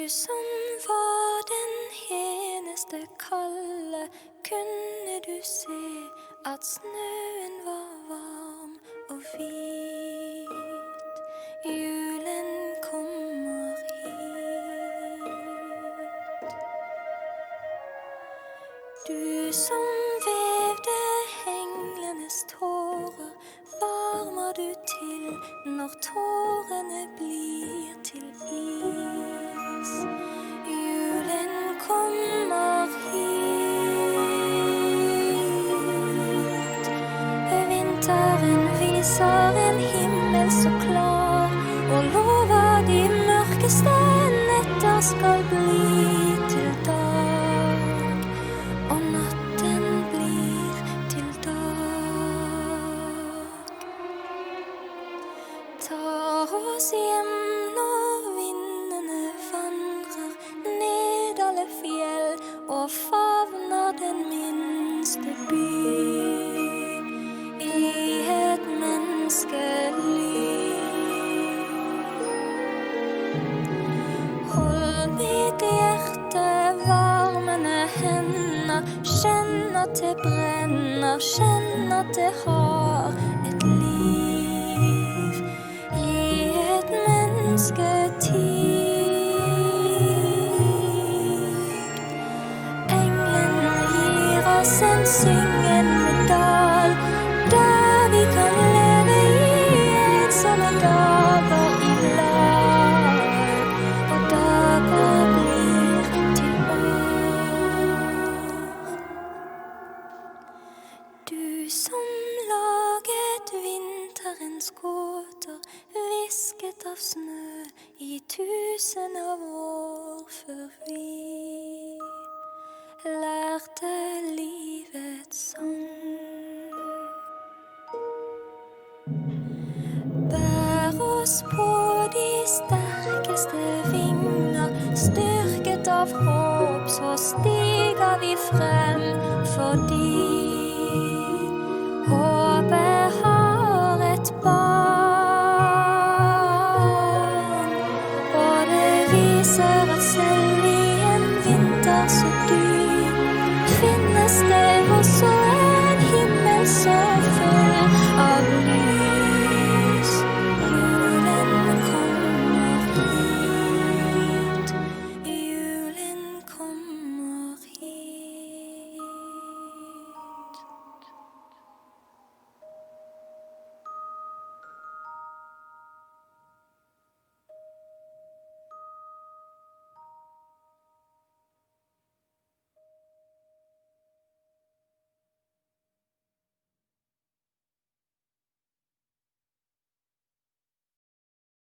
som var den eneste kalde, kunne du se at snøen var varm og hvit. Julen kommer hit. Du som vevde englenes tårer, varmer du til når tårene blir til is. Julen kommer hit. Vinteren viser en himmel så klar, og lover de mørkeste netter skal bli til dag, og natten blir til dag. Ta oss hjem når vindene vandrer ned alle fjell og favner den minste by. I et menneskeliv. Hold mitt hjerte varmende hender, kjenn at det brenner, kjenn at det har et liv. I et mennesketid. Englen gir oss en syngende dal, der vi kan leve i ensomme dager i lag, og dager blir til år. Du som laget vinterens gåter, visket av snø i tusen av år før vi lærte livets sang. Bær oss på de sterkeste vinger, styrket av håp, så stiger vi frem, fordi håpet har et barn. Og det viser at selv i en vinter så dyp finnes det hos oss